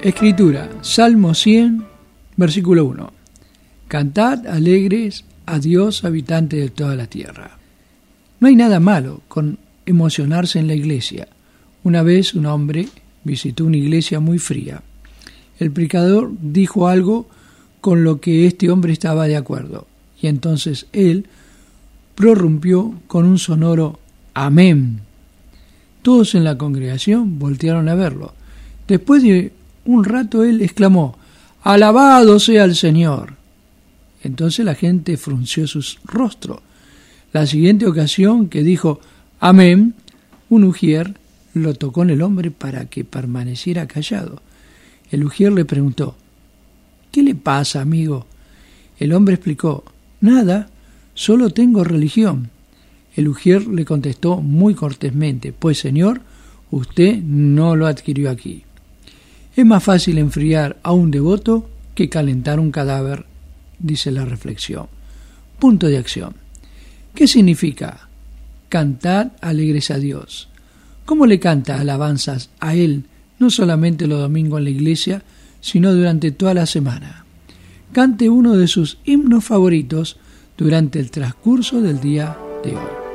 Escritura, Salmo 100, versículo 1. Cantad alegres a Dios, habitante de toda la tierra. No hay nada malo con emocionarse en la iglesia. Una vez un hombre visitó una iglesia muy fría. El predicador dijo algo con lo que este hombre estaba de acuerdo, y entonces él prorrumpió con un sonoro amén. Todos en la congregación voltearon a verlo. Después de un rato él exclamó: «¡Alabado sea el Señor!». Entonces la gente frunció su rostro. La siguiente ocasión que dijo amén, un ujier lo tocó en el hombro para que permaneciera callado. El ujier le preguntó: «¿Qué le pasa, amigo?». El hombre explicó: «Nada, solo tengo religión». El ujier le contestó muy cortésmente: «Pues, señor, usted no lo adquirió aquí». Es más fácil enfriar a un devoto que calentar un cadáver, dice la reflexión. Punto de acción. ¿Qué significa cantar alegres a Dios? ¿Cómo le canta alabanzas a Él, no solamente los domingos en la iglesia, sino durante toda la semana? Cante uno de sus himnos favoritos durante el transcurso del día de hoy.